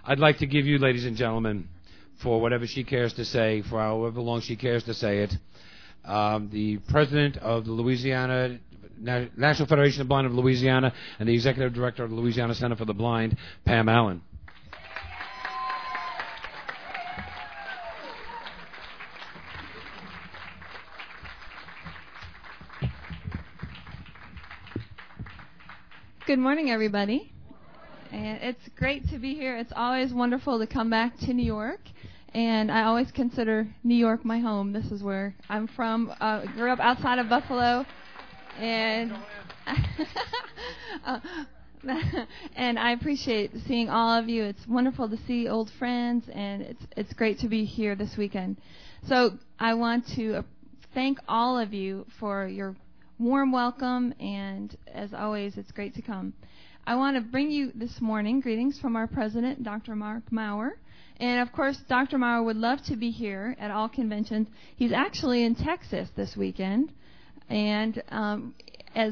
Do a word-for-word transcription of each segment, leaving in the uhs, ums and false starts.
I'd like to give you, ladies and gentlemen, for whatever she cares to say, for however long she cares to say it, um, the president of the Louisiana National Federation of the Blind of Louisiana and the executive director of the Louisiana Center for the Blind, Pam Allen. Good morning, everybody. And it's great to be here. It's always wonderful to come back to New York. And I always consider New York my home. This is where I'm from. Uh, grew up outside of Buffalo. And uh, and I appreciate seeing all of you. It's wonderful to see old friends, and it's it's great to be here this weekend. So I want to thank all of you for your warm welcome, and as always, it's great to come. I want to bring you this morning greetings from our president, Doctor Mark Maurer. And, of course, Doctor Maurer would love to be here at all conventions. He's actually in Texas this weekend, and um, as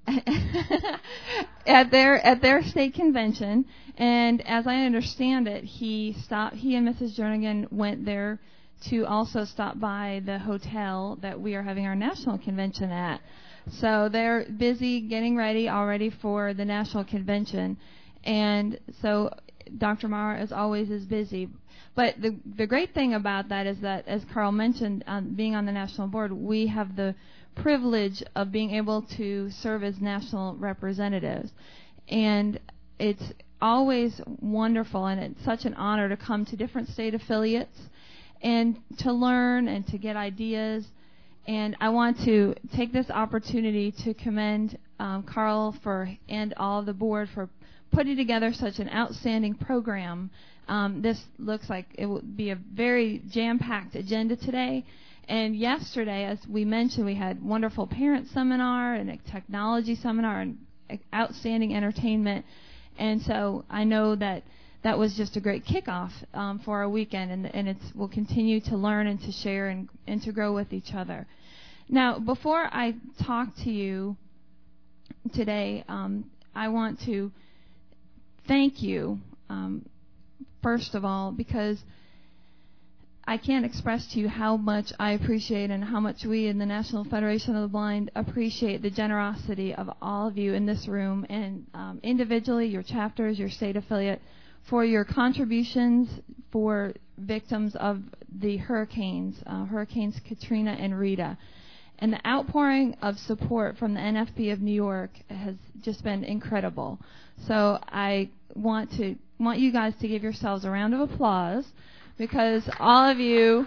at their at their state convention. And as I understand it, he stopped. He and Missus Jernigan went there to also stop by the hotel that we are having our national convention at. So they're busy getting ready already for the national convention. And so Doctor Maurer, as always, is busy. But the the great thing about that is that, as Carl mentioned, um, being on the national board, we have the privilege of being able to serve as national representatives. And it's always wonderful, and it's such an honor to come to different state affiliates and to learn and to get ideas. And I want to take this opportunity to commend um, Carl for and all of the board for putting together such an outstanding program. Um, this looks like it will be a very jam-packed agenda today. And yesterday, as we mentioned, we had wonderful parent seminar and a technology seminar and outstanding entertainment. And so I know that that was just a great kickoff um, for our weekend, and, and it's we'll continue to learn and to share and, and to grow with each other. Now, before I talk to you today, um, I want to thank you, um, first of all, because I can't express to you how much I appreciate and how much we in the National Federation of the Blind appreciate the generosity of all of you in this room and um, individually, your chapters, your state affiliate, for your contributions for victims of the hurricanes, uh, Hurricanes Katrina and Rita. And the outpouring of support from the N F B of New York has just been incredible. So I want to want you guys to give yourselves a round of applause, because all of you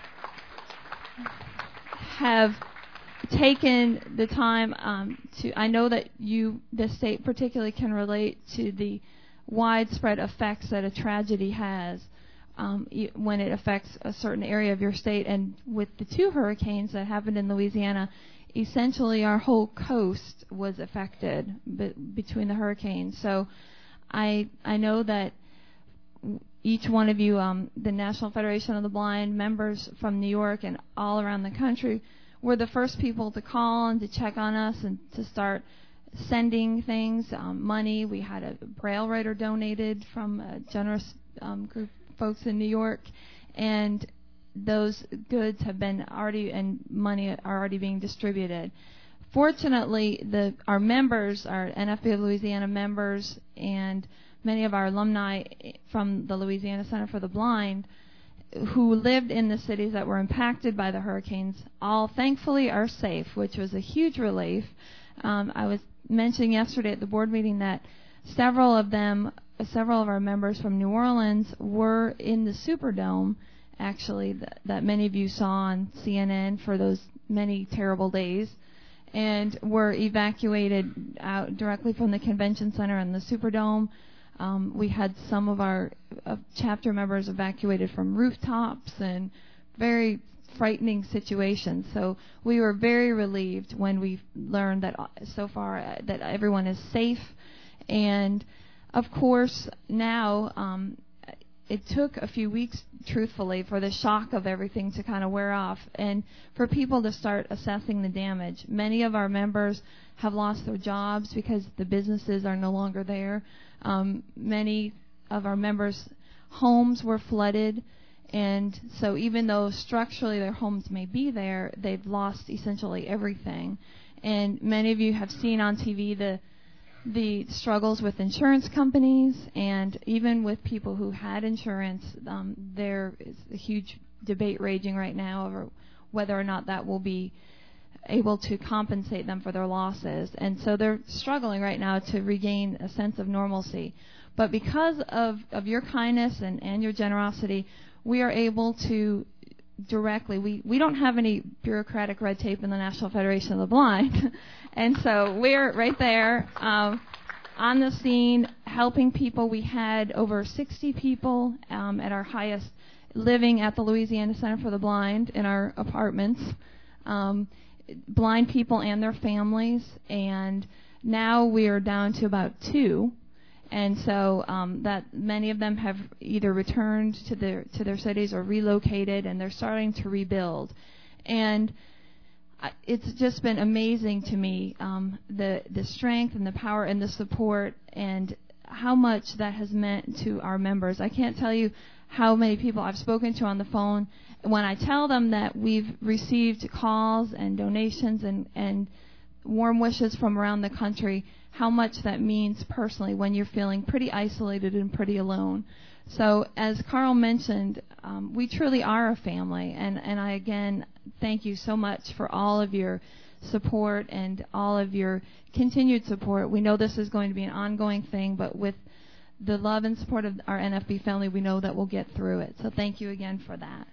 have taken the time um, to, I know that you, the state particularly, can relate to the widespread effects that a tragedy has um, when it affects a certain area of your state. And with the two hurricanes that happened in Louisiana, essentially our whole coast was affected be- between the hurricanes. So I I know that each one of you, um, the National Federation of the Blind, members from New York and all around the country, were the first people to call and to check on us and to start sending things, um, money. We had a braille writer donated from a generous um, group of folks in New York, and those goods have been already, and money are already being distributed. Fortunately, the our members, our N F B of Louisiana members, and many of our alumni from the Louisiana Center for the Blind who lived in the cities that were impacted by the hurricanes all thankfully are safe, which was a huge relief. Um, I was mentioning yesterday at the board meeting that several of them, several of our members from New Orleans were in the Superdome, actually, that, that many of you saw on C N N for those many terrible days, and were evacuated out directly from the convention center and the Superdome. Um, we had some of our uh, chapter members evacuated from rooftops and very frightening situations. So we were very relieved when we learned that uh, so far uh, that everyone is safe. And, of course, now um, it took a few weeks, truthfully, for the shock of everything to kind of wear off and for people to start assessing the damage. Many of our members have lost their jobs because the businesses are no longer there. Um, many of our members homes were flooded. And so even though structurally their homes may be there, they've lost essentially everything. And many of you have seen on T V the the struggles with insurance companies, and even with people who had insurance, um, there is a huge debate raging right now over whether or not that will be able to compensate them for their losses. And so they're struggling right now to regain a sense of normalcy. But because of, of your kindness and, and your generosity, we are able to directly, we, we don't have any bureaucratic red tape in the National Federation of the Blind. And so we're right there um, on the scene helping people. We had over sixty people um, at our highest living at the Louisiana Center for the Blind in our apartments, um, blind people and their families. And now we are down to about two. And so um, that many of them have either returned to their to their cities or relocated, and they're starting to rebuild. And it's just been amazing to me, um, the the strength and the power and the support and how much that has meant to our members. I can't tell you how many people I've spoken to on the phone. When I tell them that we've received calls and donations and, and warm wishes from around the country, how much that means personally when you're feeling pretty isolated and pretty alone. So as Carl mentioned, um, we truly are a family, and, and I again thank you so much for all of your support and all of your continued support. We know this is going to be an ongoing thing, but with the love and support of our N F B family, we know that we'll get through it. So thank you again for that.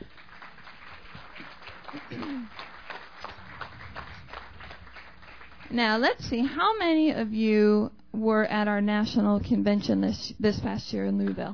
Now, let's see. How many of you were at our national convention this this past year in Louisville?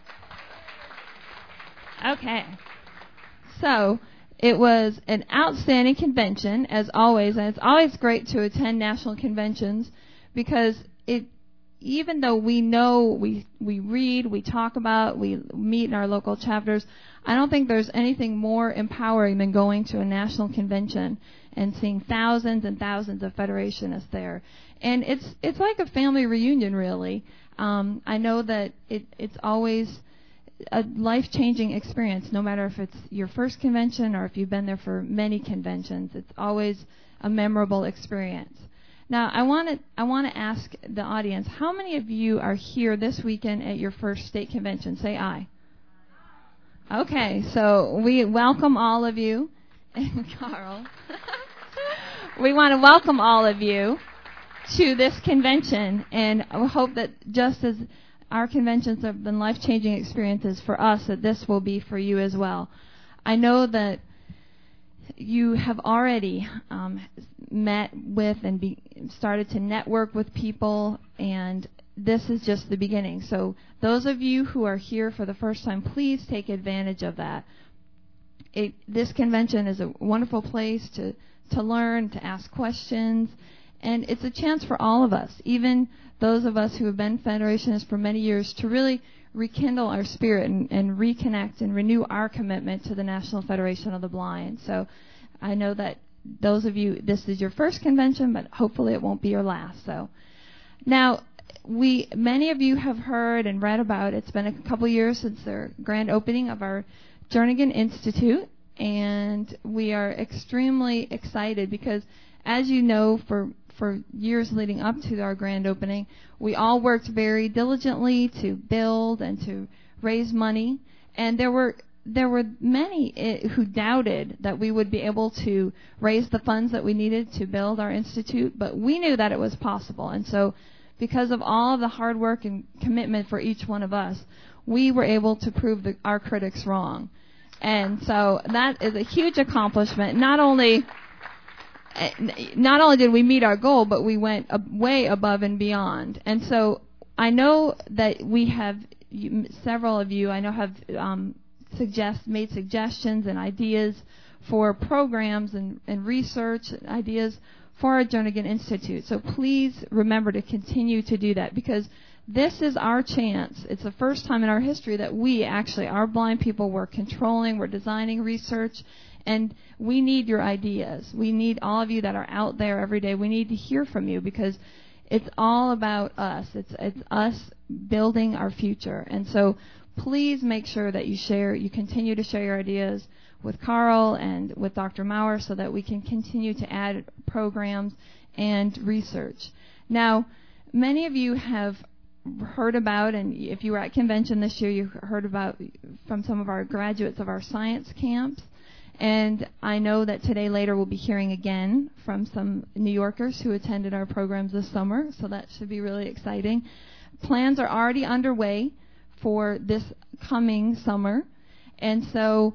Okay. So, it was an outstanding convention, as always, and it's always great to attend national conventions because it, even though we know, we we read, we talk about, we meet in our local chapters, I don't think there's anything more empowering than going to a national convention and seeing thousands and thousands of Federationists there. And it's it's like a family reunion, really. Um, I know that it it's always a life-changing experience, no matter if it's your first convention or if you've been there for many conventions. It's always a memorable experience. Now, I want to I want to ask the audience, how many of you are here this weekend at your first state convention? Say aye. Okay, so we welcome all of you. And Carl, we want to welcome all of you to this convention, and I hope that just as our conventions have been life-changing experiences for us, that this will be for you as well. I know that you have already um, met with and be, started to network with people, and this is just the beginning. So those of you who are here for the first time, please take advantage of that. It, this convention is a wonderful place to, to learn, to ask questions, and it's a chance for all of us, even those of us who have been Federationists for many years, to really rekindle our spirit and, and reconnect and renew our commitment to the National Federation of the Blind. So I know that those of you, this is your first convention, but hopefully it won't be your last. So now, we many of you have heard and read about, it's been a couple years since the grand opening of our Jernigan Institute, and we are extremely excited because, as you know, for for years leading up to our grand opening, we all worked very diligently to build and to raise money, and there were there were many who doubted that we would be able to raise the funds that we needed to build our institute, but we knew that it was possible. And so because of all of the hard work and commitment for each one of us, we were able to prove the, our critics wrong. And so that is a huge accomplishment. Not only not only did we meet our goal, but we went way above and beyond. And so I know that we have, several of you I know have um, suggest made suggestions and ideas for programs and, and research ideas for our Jernigan Institute. So please remember to continue to do that, because this is our chance. It's the first time in our history that we actually, our blind people, we're controlling, we're designing research, and we need your ideas. We need all of you that are out there every day. We need to hear from you, because it's all about us. It's it's us building our future. And so please make sure that you share, you continue to share your ideas with Carl and with Doctor Maurer so that we can continue to add programs and research. Now, many of you have heard about, and if you were at convention this year, you heard about from some of our graduates of our science camps. And I know that today later we'll be hearing again from some New Yorkers who attended our programs this summer, so that should be really exciting. Plans are already underway for this coming summer. And so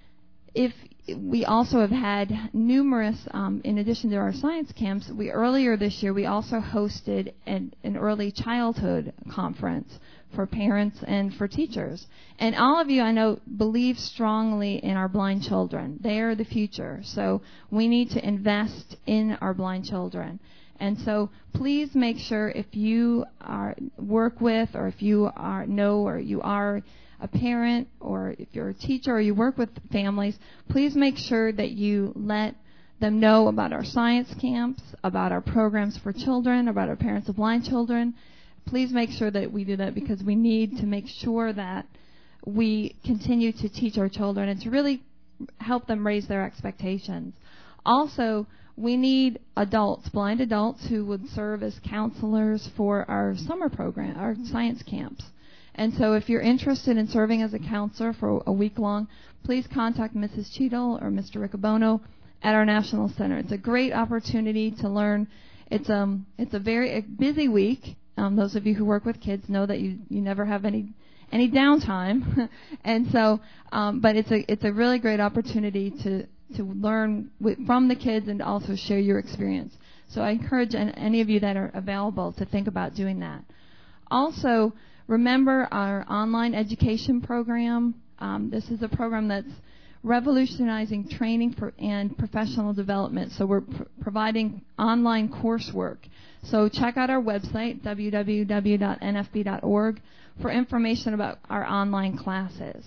if we also have had numerous, um, in addition to our science camps, we earlier this year we also hosted an, an early childhood conference for parents and for teachers. And all of you, I know, believe strongly in our blind children. They are the future. So we need to invest in our blind children. And so please make sure if you are work with or if you are know or you are a parent or if you're a teacher or you work with families, please make sure that you let them know about our science camps, about our programs for children, about our parents of blind children. Please make sure that we do that because we need to make sure that we continue to teach our children and to really help them raise their expectations. Also, we need adults, blind adults, who would serve as counselors for our summer program, our science camps. And so if you're interested in serving as a counselor for a week long, please contact Missus Cheadle or Mister Riccobono at our National Center. It's a great opportunity to learn. It's um it's a very busy week. Um, those of you who work with kids know that you, you never have any any downtime, and so um, but it's a it's a really great opportunity to to learn with, from the kids and also share your experience. So I encourage an, any of you that are available to think about doing that. Also, remember our online education program. Um, this is a program that's revolutionizing training for, and professional development. So we're pr- providing online coursework. So check out our website, w w w dot n f b dot org, for information about our online classes.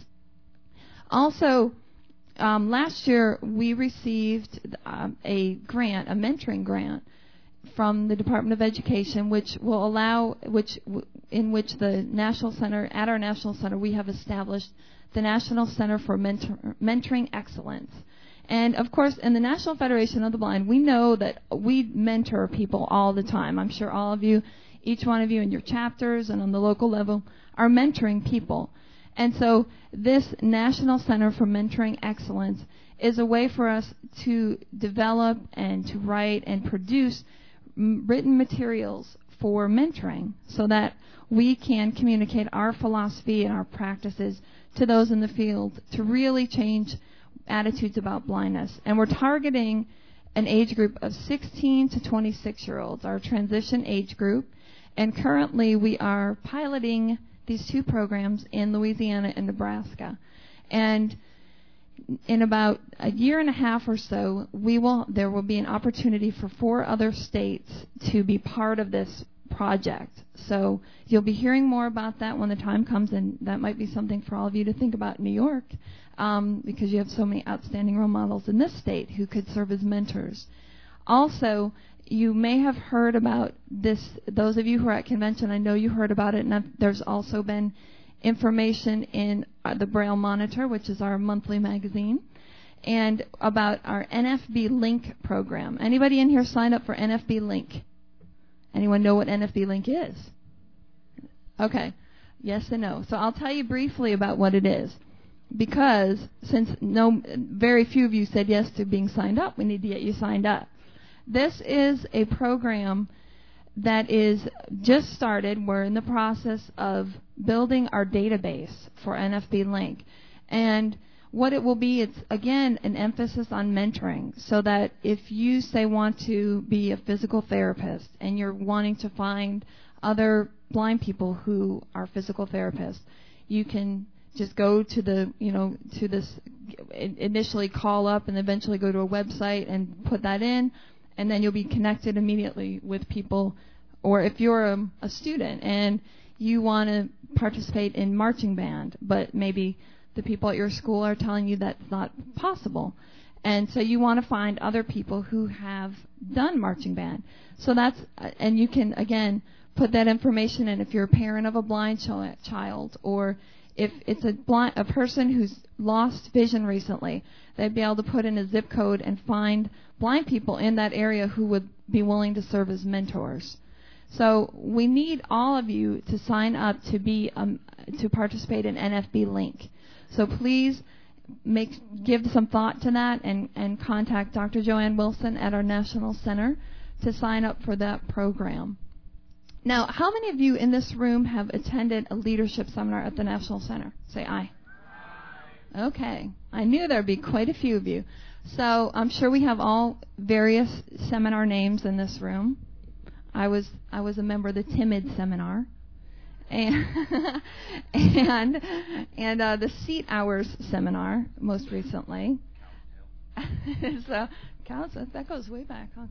Also, um, last year we received um, a grant, a mentoring grant, from the Department of Education, which will allow, which in which the National Center, at our National Center, we have established the National Center for Mentor, Mentoring Excellence. And, of course, in the National Federation of the Blind, we know that we mentor people all the time. I'm sure all of you, each one of you in your chapters and on the local level, are mentoring people. And so this National Center for Mentoring Excellence is a way for us to develop and to write and produce written materials for mentoring so that we can communicate our philosophy and our practices to those in the field to really change attitudes about blindness. And we're targeting an age group of sixteen to twenty-six year olds, our transition age group. And currently we are piloting these two programs in Louisiana and Nebraska. And in about a year and a half or so, we will there will be an opportunity for four other states to be part of this project. So you'll be hearing more about that when the time comes, and that might be something for all of you to think about in New York, um, because you have so many outstanding role models in this state who could serve as mentors. Also, you may have heard about this, those of you who are at convention, I know you heard about it, and I've, there's also been information in uh, the Braille Monitor, which is our monthly magazine, and about our N F B Link program. Anybody in here signed up for N F B Link? Anyone know what N F B Link is? Okay. Yes and no. So I'll tell you briefly about what it is. Because since no, very few of you said yes to being signed up, we need to get you signed up. This is a program that is just started. We're in the process of building our database for N F B Link. And what it will be, it's, again, an emphasis on mentoring, so that if you, say, want to be a physical therapist and you're wanting to find other blind people who are physical therapists, you can just go to the, you know, to this, initially call up and eventually go to a website and put that in, and then you'll be connected immediately with people. Or if you're a, a student and you want to participate in marching band, but maybe the people at your school are telling you that's not possible, and so you want to find other people who have done marching band. So that's, and you can, again, put that information in if you're a parent of a blind ch- child, or if it's a blind, a person who's lost vision recently, they'd be able to put in a zip code and find blind people in that area who would be willing to serve as mentors. So we need all of you to sign up to be um, to participate in N F B Link. So please make give some thought to that and, and contact Doctor Joanne Wilson at our National Center to sign up for that program. Now, how many of you in this room have attended a leadership seminar at the National Center? Say aye. Okay. I knew there would be quite a few of you. So I'm sure we have all various seminar names in this room. I was I was a member of the Timid Seminar. And and and uh, the Seat Hours Seminar most recently. So, Carl, that goes way back, huh,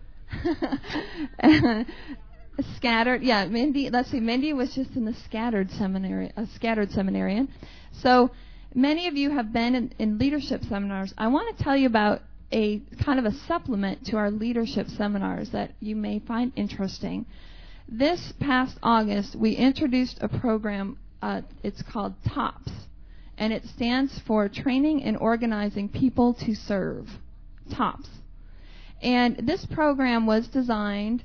Carl? Scattered, yeah. Mindy, let's see. Mindy was just in the Scattered Seminary, a Scattered Seminarian. So many of you have been in, in leadership seminars. I want to tell you about a kind of a supplement to our leadership seminars that you may find interesting. This past August, we introduced a program. Uh, it's called TOPS, and it stands for Training and Organizing People to Serve. TOPS, and this program was designed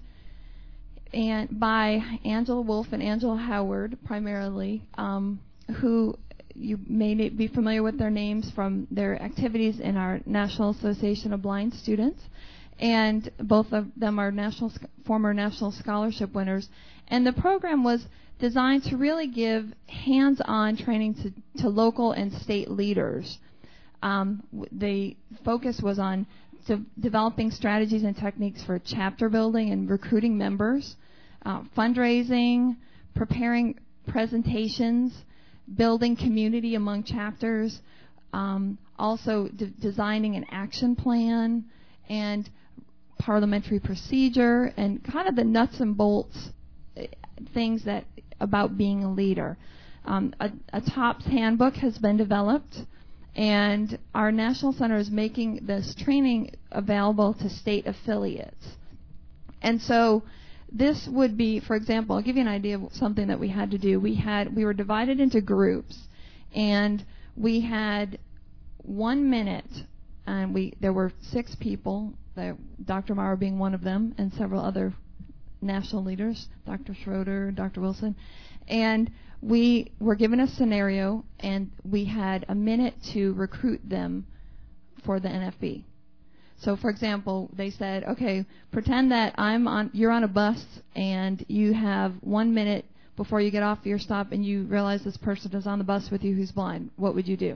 and by Angela Wolf and Angela Howard primarily, um, who you may be familiar with their names from their activities in our National Association of Blind Students. And both of them are national, former national scholarship winners. And the program was designed to really give hands-on training to, to local and state leaders. Um, the focus was on de- developing strategies and techniques for chapter building and recruiting members, uh, fundraising, preparing presentations, building community among chapters, um, also de- designing an action plan, and parliamentary procedure, and kind of the nuts and bolts uh, things that about being a leader. Um, a, a TOPS handbook has been developed, and our National Center is making this training available to state affiliates. And so this would be, for example, I'll give you an idea of something that we had to do. We had we were divided into groups, and we had one minute, and we there were six people, the, Doctor Maurer being one of them, and several other national leaders, Doctor Schroeder, Doctor Wilson, and we were given a scenario, and we had a minute to recruit them for the N F B. So, for example, they said, okay, pretend that I'm on, you're on a bus, and you have one minute before you get off your stop, and you realize this person is on the bus with you who's blind. What would you do?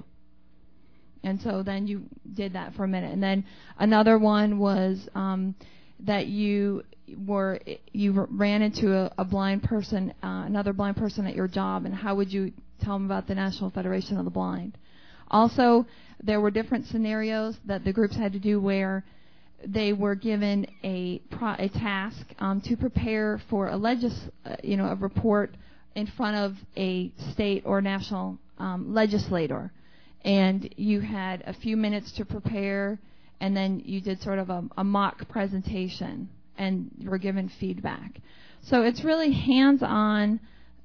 And so then you did that for a minute. And then another one was um, that you were you ran into a, a blind person, uh, another blind person at your job, and how would you tell them about the National Federation of the Blind? Also, there were different scenarios that the groups had to do where they were given a pro- a task um, to prepare for a legis uh, you know a report in front of a state or national um, legislator, and you had a few minutes to prepare, and then you did sort of a, a mock presentation, and you were given feedback. So it's really hands-on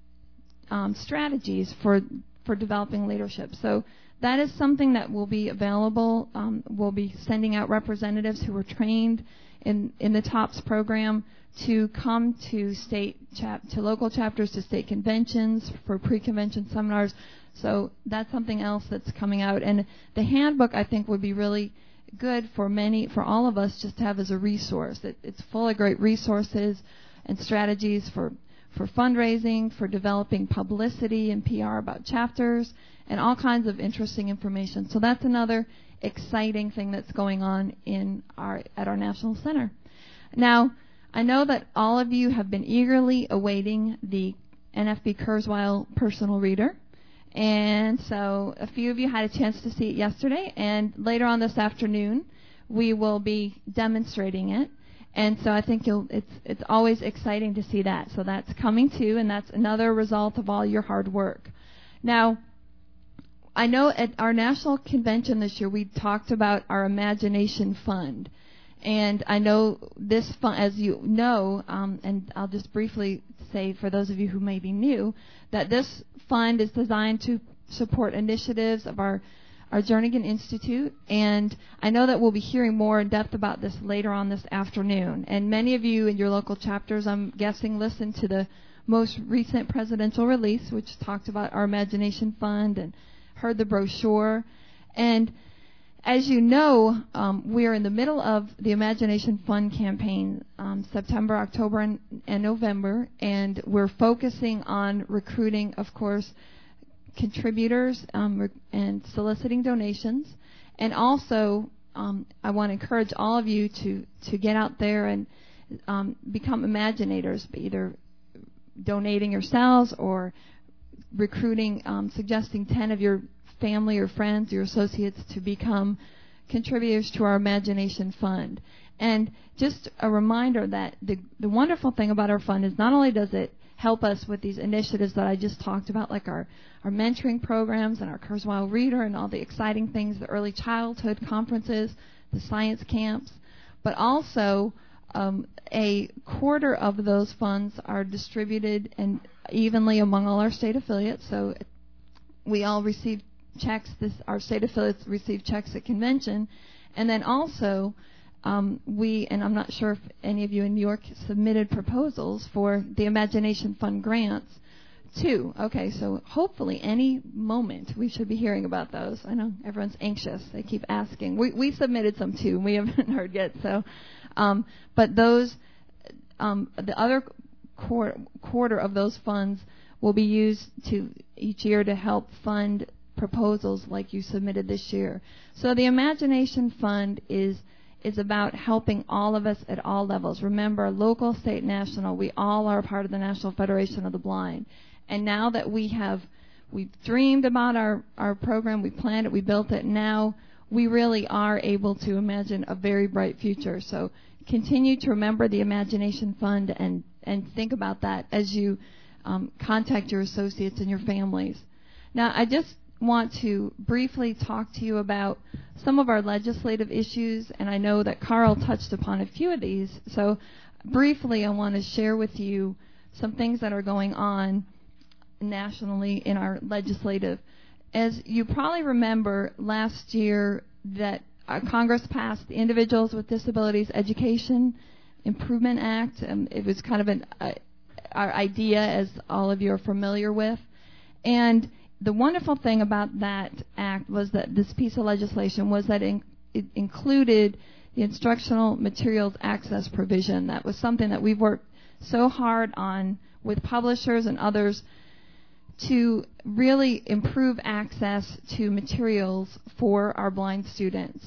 um, strategies for for developing leadership. So that is something that will be available. Um, we'll be sending out representatives who were trained in, in the TOPS program to come to state chap- to local chapters, to state conventions, for pre-convention seminars. So that's something else that's coming out. And the handbook, I think, would be really good for many, for all of us, just to have as a resource. It, it's full of great resources and strategies for for fundraising, for developing publicity and P R about chapters, and all kinds of interesting information. So that's another exciting thing that's going on in our at our National Center. Now, I know that all of you have been eagerly awaiting the N F B Kurzweil personal reader, and so a few of you had a chance to see it yesterday, and later on this afternoon we will be demonstrating it. And so I think you'll, it's it's always exciting to see that. So that's coming too, and that's another result of all your hard work. Now, I know at our national convention this year we talked about our Imagination Fund. And I know this fund, as you know, um, and I'll just briefly say for those of you who may be new, that this fund is designed to support initiatives of our our Jernigan Institute, and I know that we'll be hearing more in depth about this later on this afternoon. And many of you in your local chapters, I'm guessing, listened to the most recent presidential release, which talked about our Imagination Fund, and heard the brochure. And as you know, um, we are in the middle of the Imagination Fund campaign, um, September, October, and, and November, and we're focusing on recruiting, of course, contributors um, re- and soliciting donations. And also, um, I want to encourage all of you to, to get out there and um, become imaginators, either donating yourselves or recruiting, um, suggesting ten of your family or friends, your associates, to become contributors to our Imagination Fund. And just a reminder that the, the wonderful thing about our fund is not only does it help us with these initiatives that I just talked about, like our, our mentoring programs and our Kurzweil Reader and all the exciting things, the early childhood conferences, the science camps, but also um, a quarter of those funds are distributed and evenly among all our state affiliates. So we all receive checks. This, our state affiliates receive checks at convention, and then also Um, we, and I'm not sure if any of you in New York submitted proposals for the Imagination Fund grants, too. Okay, so hopefully any moment we should be hearing about those. I know everyone's anxious. They keep asking. We, we submitted some, too. We haven't heard yet. So, um, but those, um, the other quar- quarter of those funds will be used to each year to help fund proposals like you submitted this year. So the Imagination Fund is is about helping all of us at all levels. Remember, local, state, national, we all are part of the National Federation of the Blind. And now that we have, we've dreamed about our, our program, we planned it, we built it, now we really are able to imagine a very bright future. So continue to remember the Imagination Fund and, and think about that as you um, contact your associates and your families. Now, I just want to briefly talk to you about some of our legislative issues, and I know that Carl touched upon a few of these. So briefly, I want to share with you some things that are going on nationally in our legislative. As you probably remember, last year that uh, Congress passed the Individuals with Disabilities Education Improvement Act. Um, it was kind of an uh, our idea, as all of you are familiar with. And the wonderful thing about that act was that this piece of legislation was that in, it included the instructional materials access provision. That was something that we've worked so hard on with publishers and others to really improve access to materials for our blind students.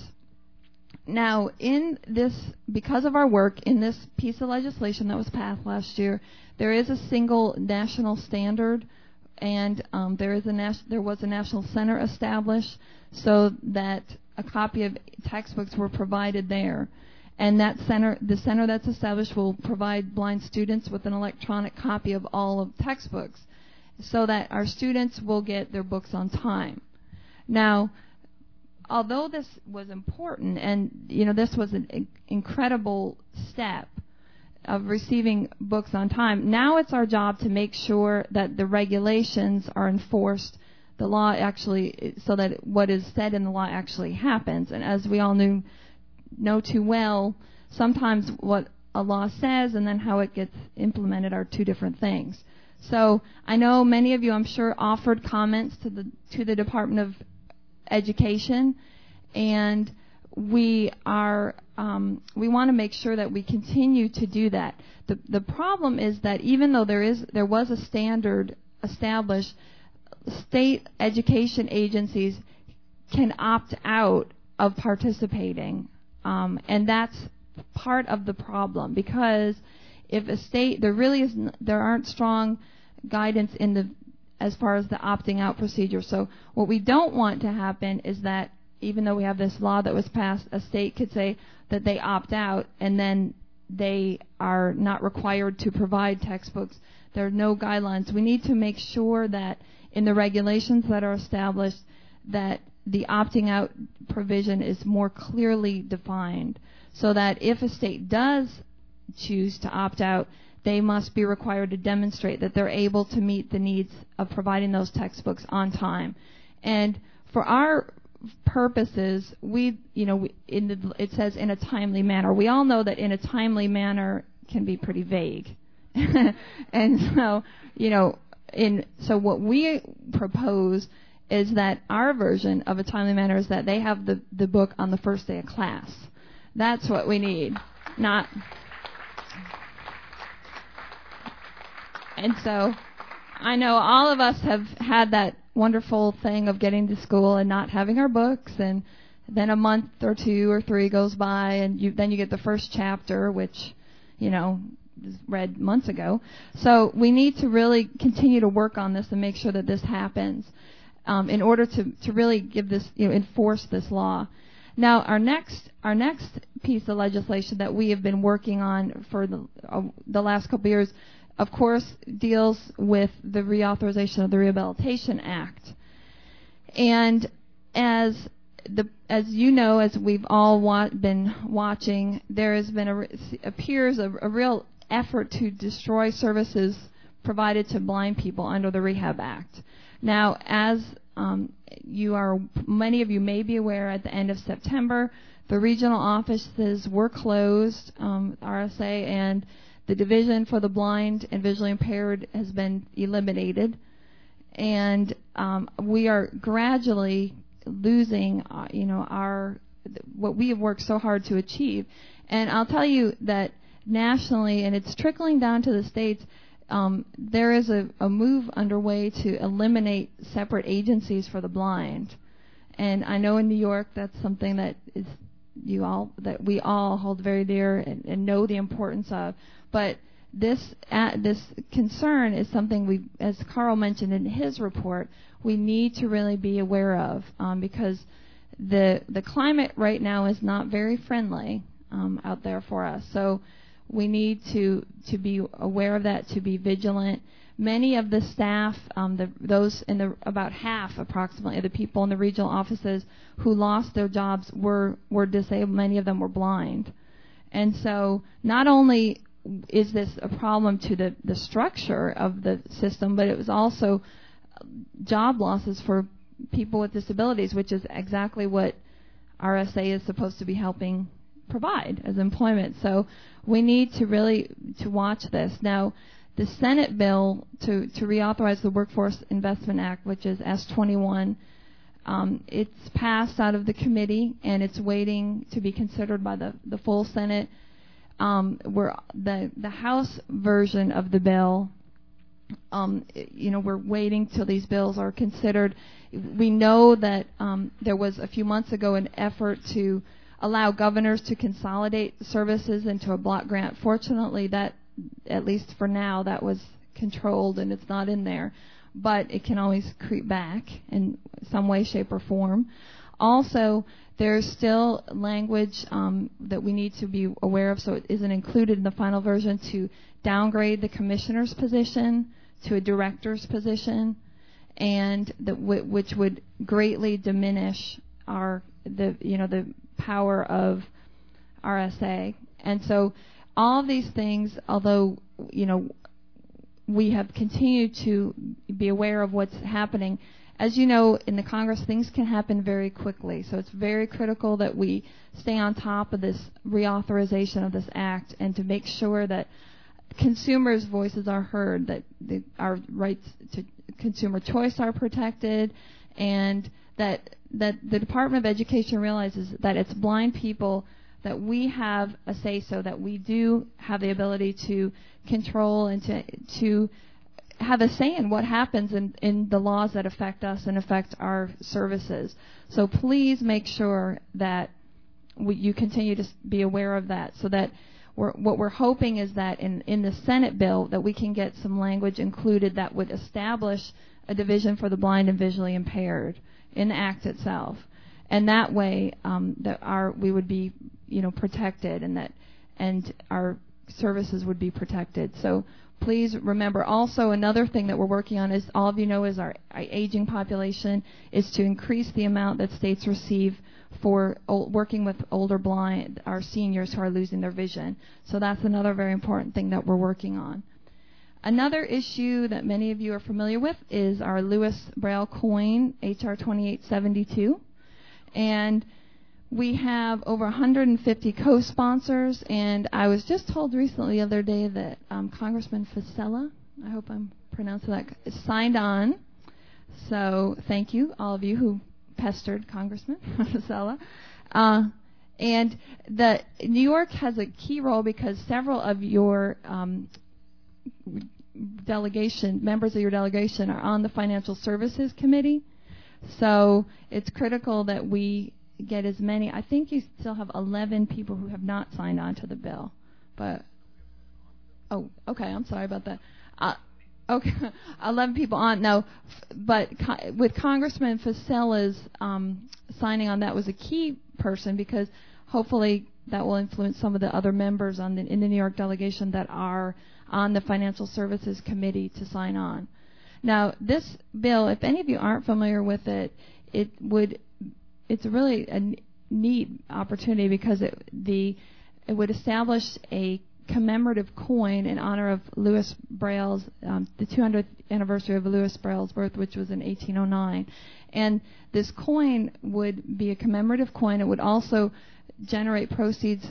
Now, in this, because of our work in this piece of legislation that was passed last year, there is a single national standard. And um, there is a nas- there was a national center established so that a copy of textbooks were provided there. And that center, the center that's established, will provide blind students with an electronic copy of all of textbooks so that our students will get their books on time. Now, although this was important, and you know this was an in- incredible step of receiving books on time, now it's our job to make sure that the regulations are enforced, the law actually, so that what is said in the law actually happens. And as we all knew, know too well, sometimes what a law says and then how it gets implemented are two different things. So I know many of you, I'm sure, offered comments to the to the Department of Education, and we are um, we want to make sure that we continue to do that. The the problem is that even though there is there was a standard established, state education agencies can opt out of participating, um, and that's part of the problem, because if a state there really is there aren't strong guidance in the as far as the opting out procedure. So what we don't want to happen is that even though we have this law that was passed, a state could say that they opt out and then they are not required to provide textbooks. There are no guidelines. We need to make sure that in the regulations that are established that the opting out provision is more clearly defined, so that if a state does choose to opt out, they must be required to demonstrate that they're able to meet the needs of providing those textbooks on time. And for our purposes, we, you know, we, in the, it says in a timely manner. We all know that in a timely manner can be pretty vague. And so, you know, in so what we propose is that our version of a timely manner is that they have the, the book on the first day of class. That's what we need, not... And so I know all of us have had that wonderful thing of getting to school and not having our books, and then a month or two or three goes by, and you, then you get the first chapter, which, you know, was read months ago. So we need to really continue to work on this and make sure that this happens um, in order to, to really give this, you know, enforce this law. Now, our next our next piece of legislation that we have been working on for the, uh, the last couple of years, of course, deals with the reauthorization of the Rehabilitation Act. And as the as you know, as we've all wa- been watching, there has been a appears a, a real effort to destroy services provided to blind people under the Rehab Act. Now, as um, you are, many of you may be aware, at the end of September, the regional offices were closed, um, R S A, and the Division for the Blind and Visually Impaired has been eliminated, and um, we are gradually losing, uh, you know, our what we have worked so hard to achieve. And I'll tell you that nationally, and it's trickling down to the states, um, there is a, a move underway to eliminate separate agencies for the blind. And I know in New York that's something that is you all that we all hold very dear and, and know the importance of. But this uh, this concern is something we, as Carl mentioned in his report, we need to really be aware of um, because the the climate right now is not very friendly um, out there for us. So we need to to be aware of that, to be vigilant. Many of the staff, um, the, those in the about half approximately of the people in the regional offices who lost their jobs were were disabled. Many of them were blind, and so not only is this a problem to the, the structure of the system, but it was also job losses for people with disabilities, which is exactly what R S A is supposed to be helping provide as employment. So we need to really to watch this. Now, the Senate bill to, to reauthorize the Workforce Investment Act, which is S twenty-one, um, it's passed out of the committee, and it's waiting to be considered by the, the full Senate. Um, where the the House version of the bill, um, you know, we're waiting till these bills are considered. We know that um, there was a few months ago an effort to allow governors to consolidate services into a block grant. Fortunately, that, at least for now, that was controlled and it's not in there. But it can always creep back in some way, shape, or form. Also, there's still language um, that we need to be aware of, so it isn't included in the final version, to downgrade the commissioner's position to a director's position, and the, w- which would greatly diminish our the you know the power of R S A. And so all of these things, although you know we have continued to be aware of what's happening, as you know, in the Congress, things can happen very quickly. So it's very critical that we stay on top of this reauthorization of this act and to make sure that consumers' voices are heard, that the, our rights to consumer choice are protected, and that that the Department of Education realizes that it's blind people that we have a say-so, that we do have the ability to control and to to have a say in what happens in, in the laws that affect us and affect our services. So please make sure that we, you continue to be aware of that, so that we're, what we're hoping is that in, in the Senate bill that we can get some language included that would establish a division for the blind and visually impaired in the Act itself. And that way um, that our we would be you know protected, and that and our services would be protected. So please remember also another thing that we're working on is, all of you know, is our, our aging population is to increase the amount that states receive for old, working with older blind, our seniors who are losing their vision. So that's another very important thing that we're working on. Another issue that many of you are familiar with is our Lewis Braille coin, H R twenty-eight seventy-two. And we have over one hundred fifty co-sponsors, and I was just told recently the other day that um, Congressman Fasella, I hope I'm pronouncing that, signed on. So thank you, all of you who pestered Congressman Fasella. Uh, and the New York has a key role because several of your um, delegation, members of your delegation are on the Financial Services Committee. So it's critical that we get as many. I think you still have eleven people who have not signed on to the bill. But, oh, okay, I'm sorry about that. Uh, okay, eleven people on. No, but co- with Congressman Facella's um, signing on, that was a key person because hopefully that will influence some of the other members on the, in the New York delegation that are on the Financial Services Committee to sign on. Now, this bill, if any of you aren't familiar with it, it would, it's really a n- neat opportunity because it, the, it would establish a commemorative coin in honor of Louis Braille's, um, the two hundredth anniversary of Louis Braille's birth, which was in eighteen oh nine. And this coin would be a commemorative coin. It would also generate proceeds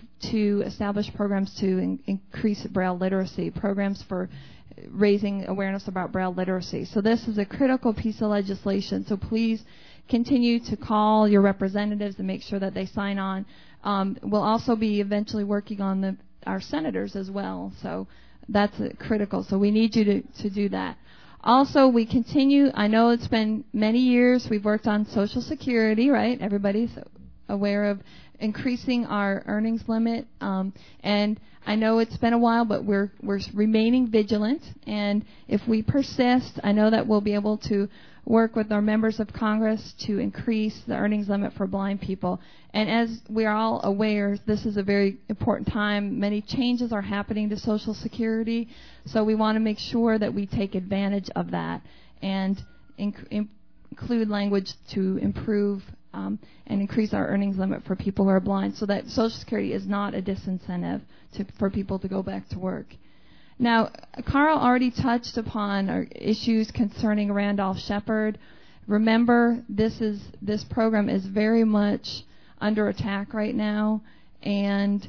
to establish programs to in- increase Braille literacy, programs for raising awareness about Braille literacy. So this is a critical piece of legislation. So please continue to call your representatives and make sure that they sign on. Um, we'll also be eventually working on the, our senators as well. So that's uh, critical. So we need you to, to do that. Also, we continue, I know it's been many years, we've worked on Social Security, right? Everybody's aware of increasing our earnings limit, um, and I know it's been a while, but we're we're remaining vigilant, and if we persist, I know that we'll be able to work with our members of Congress to increase the earnings limit for blind people. And as we are all aware, this is a very important time. Many changes are happening to Social Security, so we want to make sure that we take advantage of that and inc- include language to improve Um, and increase our earnings limit for people who are blind so that Social Security is not a disincentive to, for people to go back to work. Now, Carl already touched upon our issues concerning Randolph-Sheppard. Remember, this is this program is very much under attack right now, and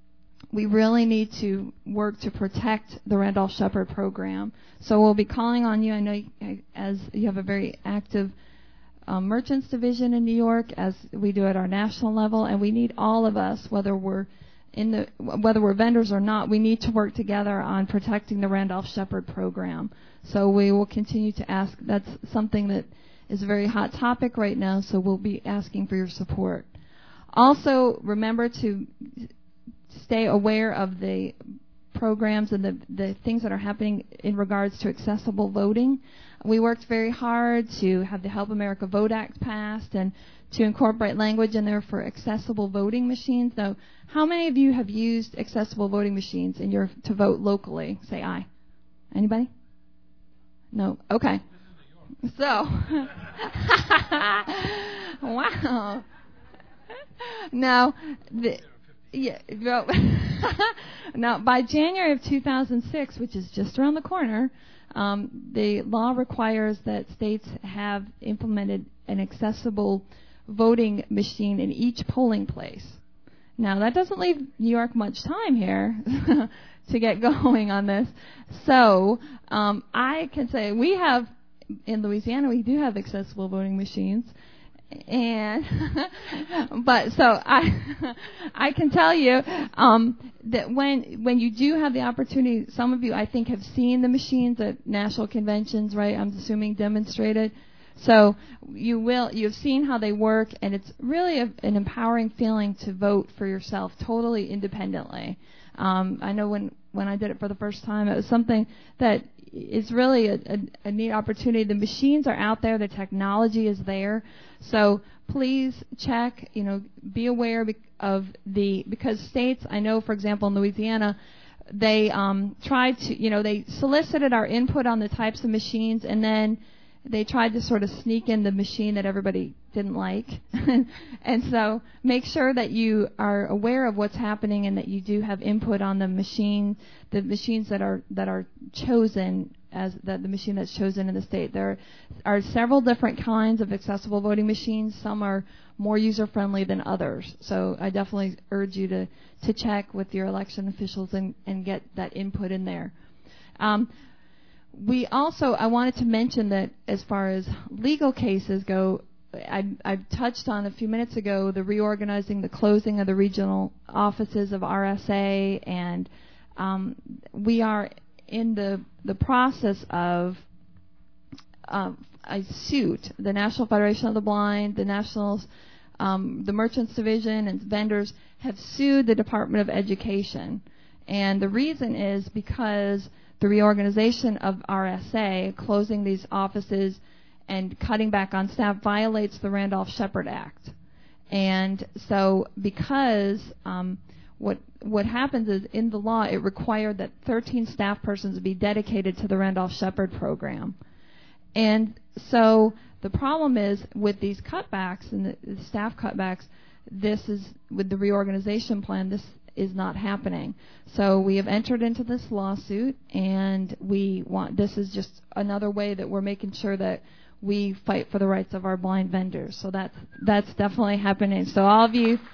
we really need to work to protect the Randolph-Sheppard program. So we'll be calling on you. I know you, as you have a very active Um, merchants division in New York, as we do at our national level, and we need all of us, whether we're in the whether we're vendors or not, we need to work together on protecting the Randolph-Sheppard program. So we will continue to ask. That's something that is a very hot topic right now, so we'll be asking for your support. Also, remember to stay aware of the programs and the, the things that are happening in regards to accessible voting. We worked very hard to have the Help America Vote Act passed and to incorporate language in there for accessible voting machines. Now, how many of you have used accessible voting machines in your to vote locally? Say aye. Anybody? No? Okay. So, wow. Now, the, yeah, well, now by January of two thousand six, which is just around the corner, Um, the law requires that states have implemented an accessible voting machine in each polling place. Now, that doesn't leave New York much time here to get going on this. So um, I can say we have, in Louisiana, we do have accessible voting machines. And but so I I can tell you um, that when when you do have the opportunity, some of you I think have seen the machines at national conventions, right? I'm assuming demonstrated. So you will you've seen how they work, and it's really a, an empowering feeling to vote for yourself totally independently. Um, I know when when I did it for the first time, it was something that is really a, a, a neat opportunity. The machines are out there, the technology is there. So please check, you know, be aware of the, because states, I know, for example, in Louisiana, they um, tried to, you know, they solicited our input on the types of machines, and then they tried to sort of sneak in the machine that everybody didn't like. And so make sure that you are aware of what's happening and that you do have input on the machine, the machines that are that are chosen as the, the machine that's chosen in the state. There are several different kinds of accessible voting machines. Some are more user-friendly than others. So I definitely urge you to, to check with your election officials and, and get that input in there. Um, we also, I wanted to mention that as far as legal cases go, I, I touched on a few minutes ago the reorganizing, the closing of the regional offices of R S A, and um, we are in the the process of uh, a suit. The National Federation of the Blind, the Nationals, um, the Merchants Division, and vendors have sued the Department of Education, and the reason is because the reorganization of R S A, closing these offices and cutting back on staff, violates the Randolph-Shepard Act. And so because um, what what happens is in the law it required that thirteen staff persons be dedicated to the Randolph-Shepard program. And so the problem is with these cutbacks and the, the staff cutbacks, this is, with the reorganization plan, this is not happening. So we have entered into this lawsuit, and we want, this is just another way that we're making sure that we fight for the rights of our blind vendors. So that's that's definitely happening. So all of you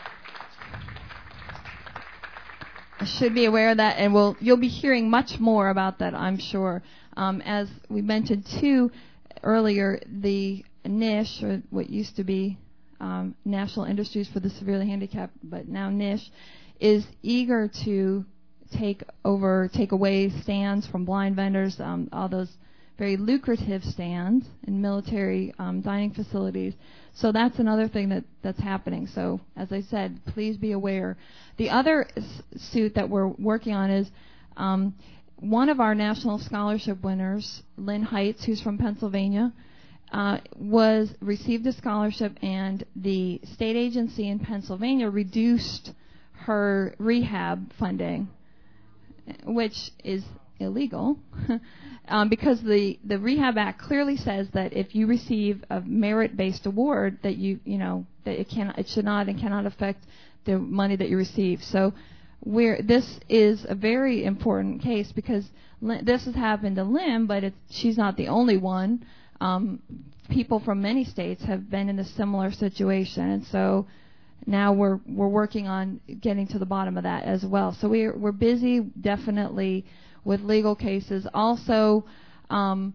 should be aware of that, and we'll you'll be hearing much more about that, I'm sure. Um, as we mentioned too earlier, the N I S H, or what used to be um, National Industries for the Severely Handicapped, but now N I S H, is eager to take over, take away stands from blind vendors, um, all those very lucrative stands in military um, dining facilities. So that's another thing that, that's happening. So as I said, please be aware. The other s- suit that we're working on is um, one of our national scholarship winners, Lynn Heights, who's from Pennsylvania, uh, was received a scholarship, and the state agency in Pennsylvania reduced her rehab funding, which is illegal, um, because the, the Rehab Act clearly says that if you receive a merit-based award, that you you know that it cannot, it should not and cannot affect the money that you receive. So we're, this is a very important case because Lynn, this has happened to Lynn, but it's, she's not the only one. Um, people from many states have been in a similar situation, and so now we're we're working on getting to the bottom of that as well. So we're we're busy, definitely, with legal cases. Also, um,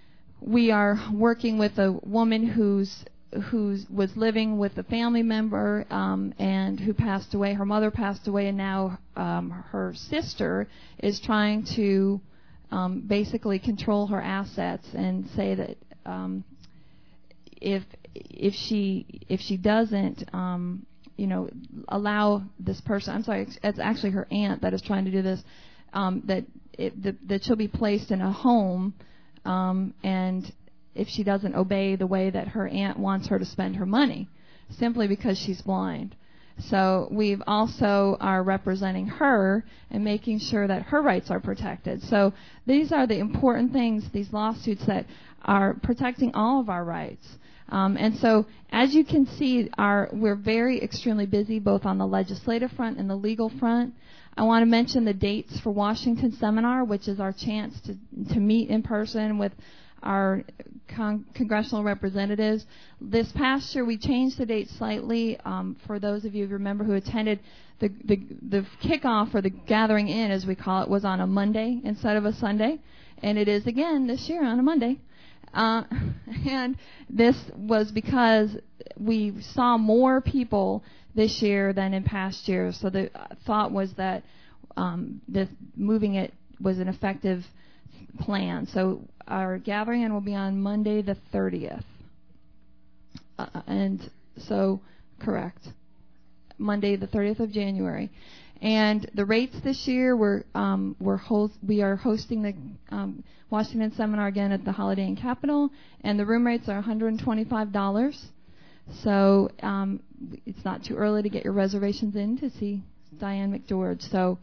we are working with a woman who's who's was living with a family member um, and who passed away. Her mother passed away, and now um, her sister is trying to um, basically control her assets and say that um, if if she if she doesn't um, you know allow this person, I'm sorry, it's, it's actually her aunt that is trying to do this, um, that it, the, that she'll be placed in a home, um, and if she doesn't obey the way that her aunt wants her to spend her money, simply because she's blind. So we've also are representing her and making sure that her rights are protected. So these are the important things, these lawsuits that are protecting all of our rights. Um, and so, as you can see, our, we're very extremely busy both on the legislative front and the legal front. I want to mention the dates for Washington Seminar, which is our chance to, to meet in person with our con- congressional representatives. This past year, we changed the date slightly. Um, for those of you who remember who attended, the, the, the kickoff, or the gathering in, as we call it, was on a Monday instead of a Sunday. And it is again this year on a Monday. Uh, and this was because we saw more people this year than in past years. So the thought was that um, this moving it was an effective plan. So our gathering in will be on Monday the thirtieth. Uh, and so, correct, Monday the thirtieth of January. And the rates this year, we're, um, we're host, we are hosting the um, Washington Seminar again at the Holiday Inn Capitol, and the room rates are one hundred twenty-five dollars. So um, it's not too early to get your reservations in to see Diane McGeorge. So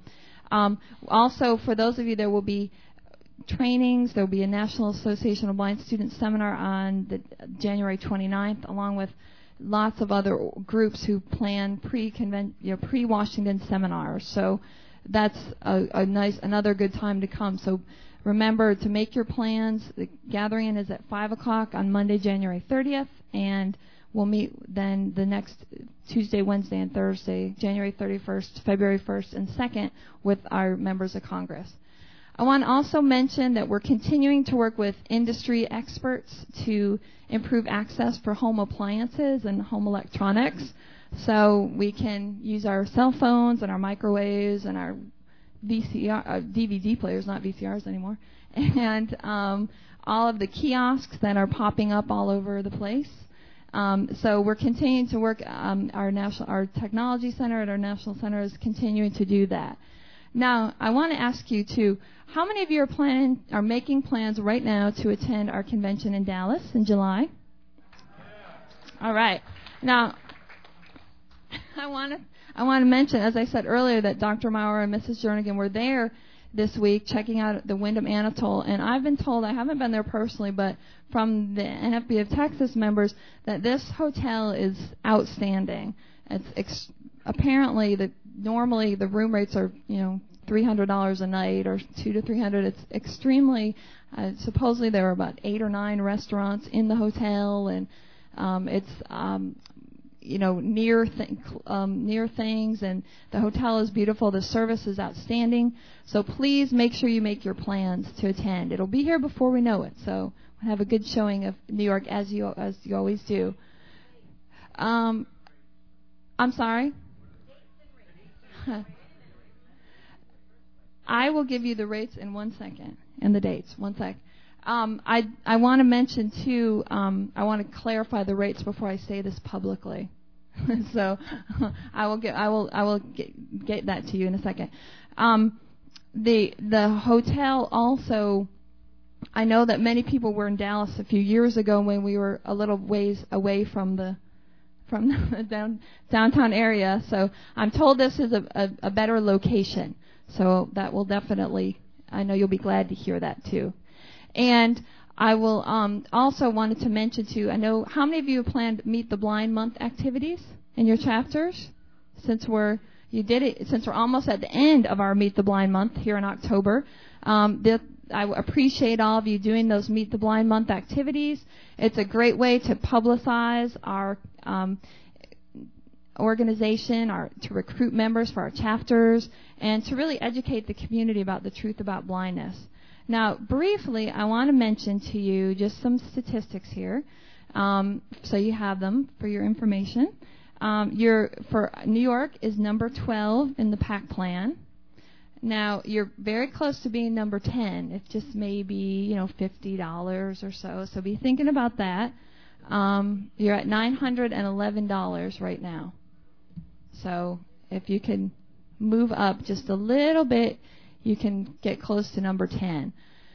Um, also, for those of you, there will be trainings. There will be a National Association of Blind Students seminar on the January twenty-ninth, along with lots of other groups who plan pre-convent, you know, pre-Washington seminars. So that's a, a nice, another good time to come. So remember to make your plans. The gathering is at five o'clock on Monday, January thirtieth, and we'll meet then the next Tuesday, Wednesday, and Thursday, January thirty-first, February first, and second, with our members of Congress. I want to also mention that we're continuing to work with industry experts to improve access for home appliances and home electronics. So we can use our cell phones and our microwaves and our V C R, uh, D V D players, not V C Rs anymore, and um, all of the kiosks that are popping up all over the place. Um, so we're continuing to work. Um, our national, our technology center at our national center is continuing to do that. Now, I want to ask you too, how many of you are planning, are making plans right now to attend our convention in Dallas in July? All right. Now, I want to I want to mention, as I said earlier, that Doctor Maurer and Missus Jernigan were there this week checking out the Wyndham Anatole, and I've been told, I haven't been there personally, but from the N F B of Texas members, that this hotel is outstanding. It's ex- apparently the normally the room rates are, you know, three hundred dollars a night or two to three hundred. It's extremely. Uh, supposedly there are about eight or nine restaurants in the hotel, and um, it's um, you know near th- um, near things, and the hotel is beautiful. The service is outstanding. So please make sure you make your plans to attend. It'll be here before we know it. So we'll have a good showing of New York as you as you always do. Um, I'm sorry. I will give you the rates in one second, and the dates. One sec. Um, I I want to mention too. Um, I want to clarify the rates before I say this publicly. so I will get I will I will get, get that to you in a second. Um, the the hotel also. I know that many people were in Dallas a few years ago when we were a little ways away from the from the down, downtown area. So I'm told this is a, a, a better location. So that will definitely, I know you'll be glad to hear that too. And I will um, also wanted to mention too, I know, how many of you have planned Meet the Blind Month activities in your chapters? Since we're, you did it, since we're almost at the end of our Meet the Blind Month here in October, um, the, I appreciate all of you doing those Meet the Blind Month activities. It's a great way to publicize our um, organization, our, to recruit members for our chapters, and to really educate the community about the truth about blindness. Now, briefly, I want to mention to you just some statistics here, um, so you have them for your information. Um, your, for New York is number twelve in the PAC plan. Now, you're very close to being number ten. It's just maybe, you know, fifty dollars or so. So be thinking about that. Um, you're at nine hundred eleven dollars right now. So if you can move up just a little bit, you can get close to number ten.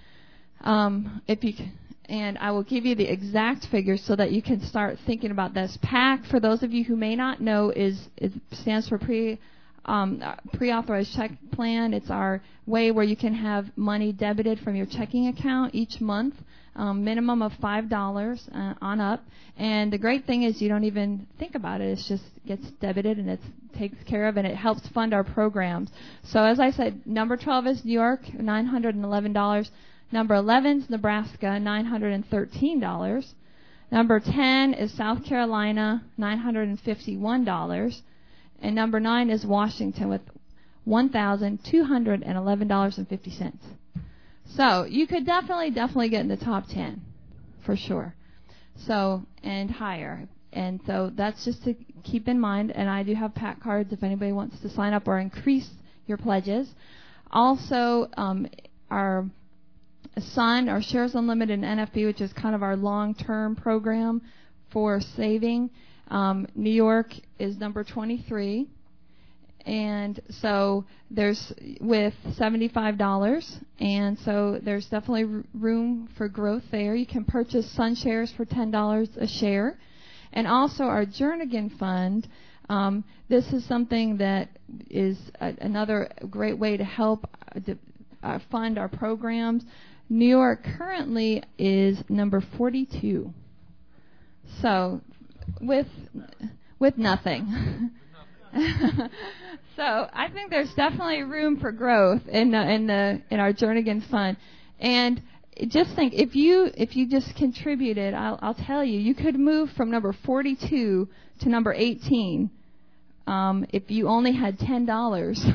Um, if you can, and I will give you the exact figures so that you can start thinking about this. PAC, for those of you who may not know, is it stands for pre. Um, pre-authorized check plan. It's our way where you can have money debited from your checking account each month, um, minimum of five dollars uh, on up. And the great thing is you don't even think about it. It just gets debited and it takes care of, and it helps fund our programs. So as I said, number twelve is New York, nine hundred eleven dollars. Number eleven is Nebraska, nine hundred thirteen dollars. Number ten is South Carolina, nine hundred fifty-one dollars. And number nine is Washington with one thousand two hundred eleven dollars and fifty cents. So you could definitely, definitely get in the top ten, for sure. So, and higher. And so that's just to keep in mind. And I do have PAC cards if anybody wants to sign up or increase your pledges. Also, um, our S U N, our Shares Unlimited and N F B, which is kind of our long-term program for saving. Um, New York is number twenty-three, and so there's with seventy-five dollars, and so there's definitely r- room for growth there. You can purchase S U N shares for ten dollars a share, and also our Jernigan Fund Um, this is something that is a, another great way to help uh, de- uh, fund our programs. New York currently is number forty-two. So, with with nothing. So I think there's definitely room for growth in uh, in the in our Jernigan Fund. And just think, if you if you just contributed, I'll I'll tell you, you could move from number forty-two to number eighteen. Um, if you only had ten dollars. So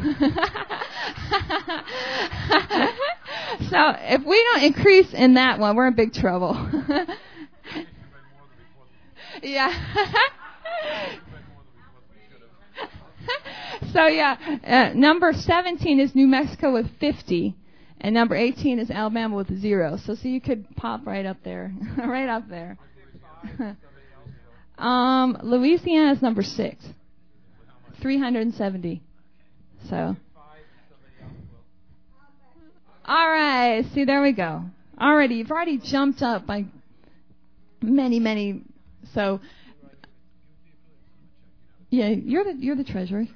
if we don't increase in that one, we're in big trouble. Yeah. So yeah, uh, number seventeen is New Mexico with fifty, and number eighteen is Alabama with zero. So so you could pop right up there, right up there. um, Louisiana is number six. three hundred seventy. So. All right. See, there we go. Already, you've already jumped up by many, many. So, yeah, you're the you're the treasurer.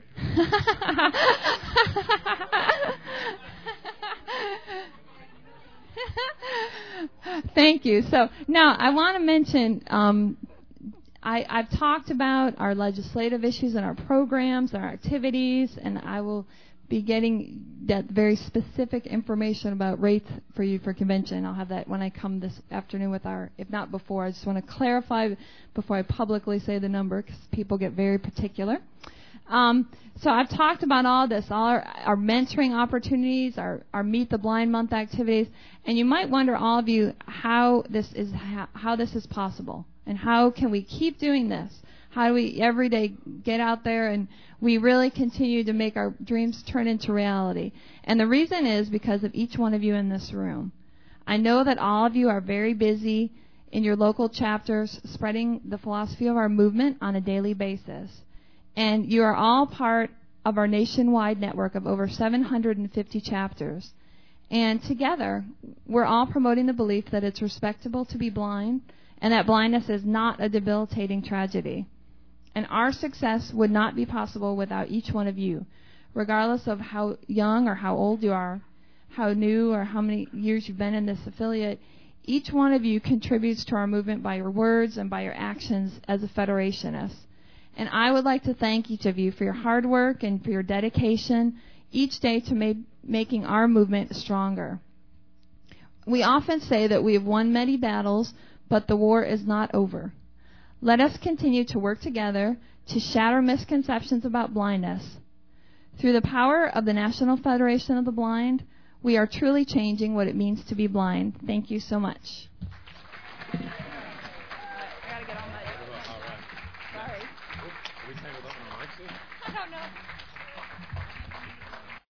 Thank you. So now I want to mention. Um, I, I've talked about our legislative issues and our programs and our activities, and I will be getting that very specific information about rates for you for convention. I'll have that when I come this afternoon with our, if not before. I just want to clarify before I publicly say the number because people get very particular. Um, so I've talked about all this, all our, our mentoring opportunities, our, our Meet the Blind Month activities, and you might wonder, all of you, how this is how, how this is possible. And how can we keep doing this? How do we every day get out there and we really continue to make our dreams turn into reality? And the reason is because of each one of you in this room. I know that all of you are very busy in your local chapters spreading the philosophy of our movement on a daily basis. And you are all part of our nationwide network of over seven hundred fifty chapters. And together, we're all promoting the belief that it's respectable to be blind, and that blindness is not a debilitating tragedy. And our success would not be possible without each one of you, regardless of how young or how old you are, how new or how many years you've been in this affiliate. Each one of you contributes to our movement by your words and by your actions as a federationist. And I would like to thank each of you for your hard work and for your dedication each day to ma- making our movement stronger. We often say that we have won many battles, but the war is not over. Let us continue to work together to shatter misconceptions about blindness. Through the power of the National Federation of the Blind, we are truly changing what it means to be blind. Thank you so much.